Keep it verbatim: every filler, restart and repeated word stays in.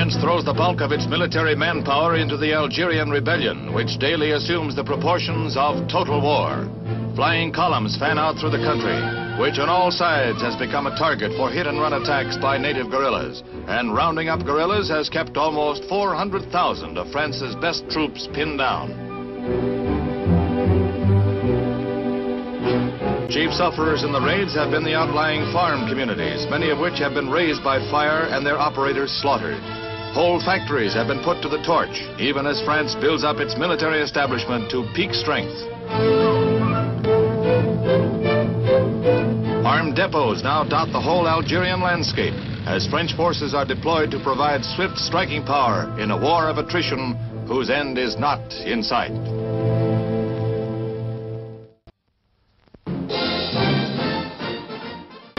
France throws the bulk of its military manpower into the Algerian rebellion, which daily assumes the proportions of total war. Flying columns fan out through the country, which on all sides has become a target for hit-and-run attacks by native guerrillas. And rounding up guerrillas has kept almost four hundred thousand of France's best troops pinned down. Chief sufferers in the raids have been the outlying farm communities, many of which have been razed by fire and their operators slaughtered. Whole factories have been put to the torch, even as France builds up its military establishment to peak strength. Armed depots now dot the whole Algerian landscape as French forces are deployed to provide swift striking power in a war of attrition whose end is not in sight.